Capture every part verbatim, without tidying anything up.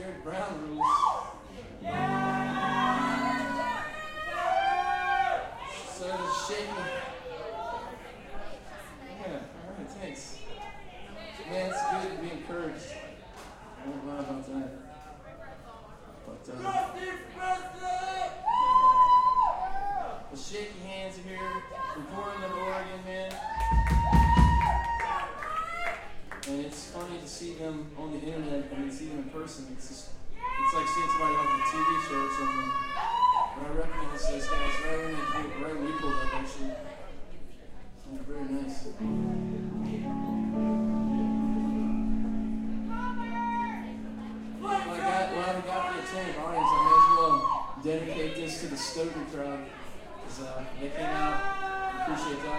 Jared Brown rules. So does shaking. Yeah, alright, thanks. Man, it's good to be encouraged. I won't lie about that. But, uh, the shaky hands are here from Portland, Oregon, man. And it's funny to see them on the internet and see them in person. It's just, it's like seeing somebody on a T V show or something. But I recognize those guys right when they pulled, right when we pulled up, actually. Oh, very nice. Well, I got, well, I got the attentive audience. I may as well dedicate this to the Stoker crowd. Because uh, they came out. Appreciate that.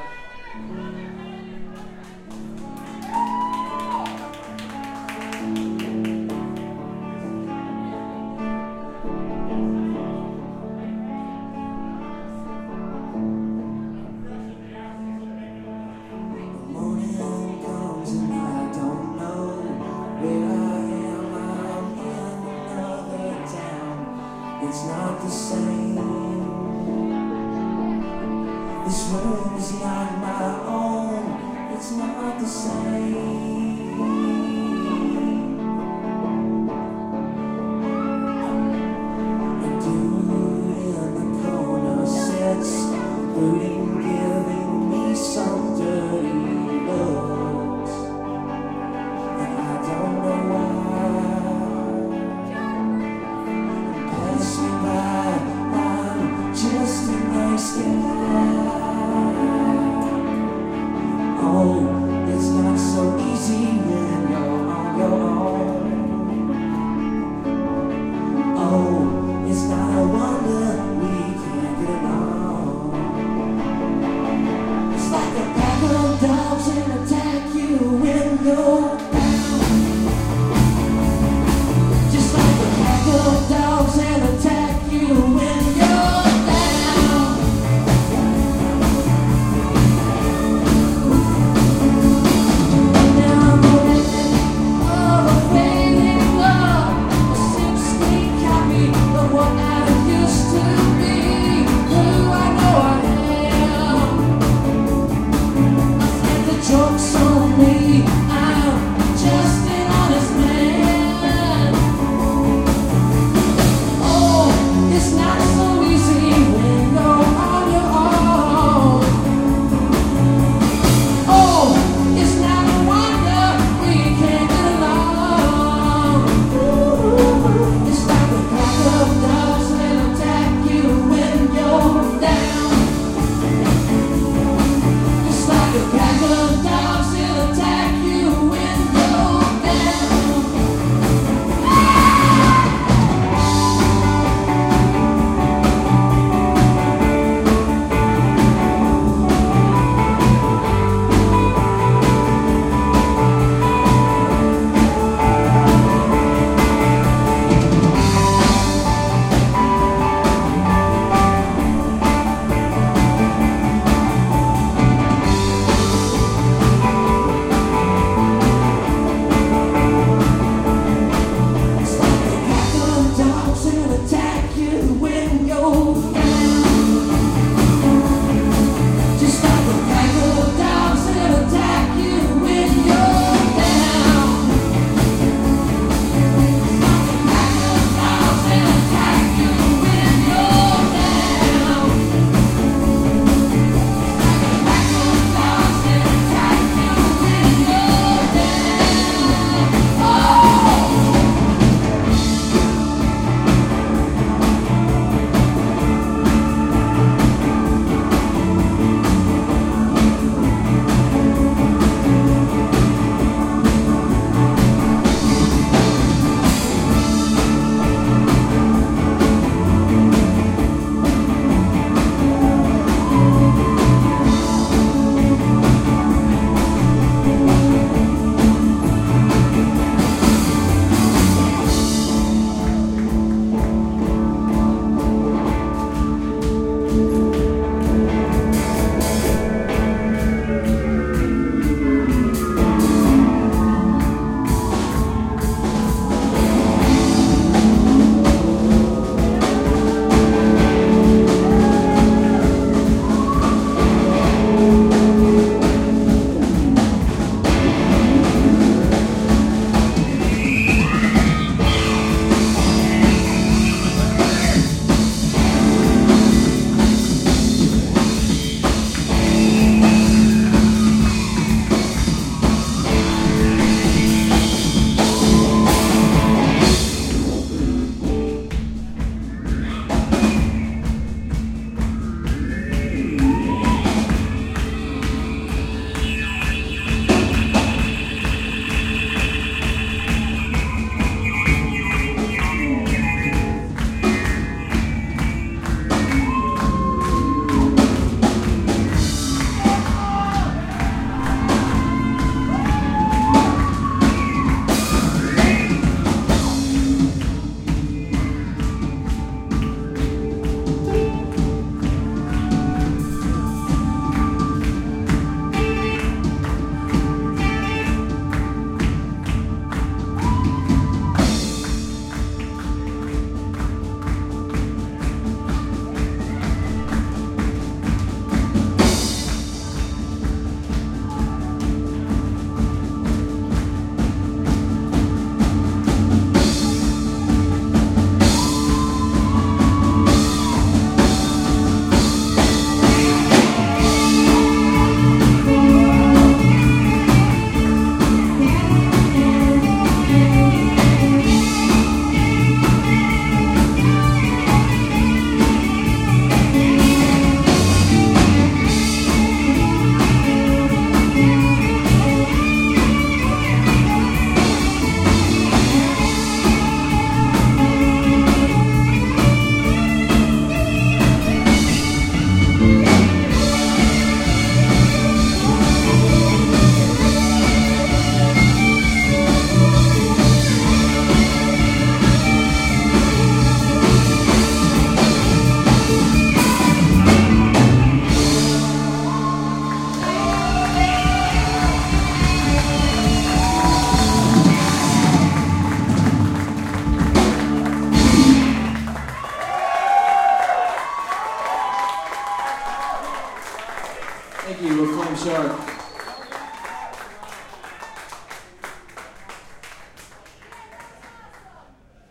It's not the same. This room is not my own. It's not the same.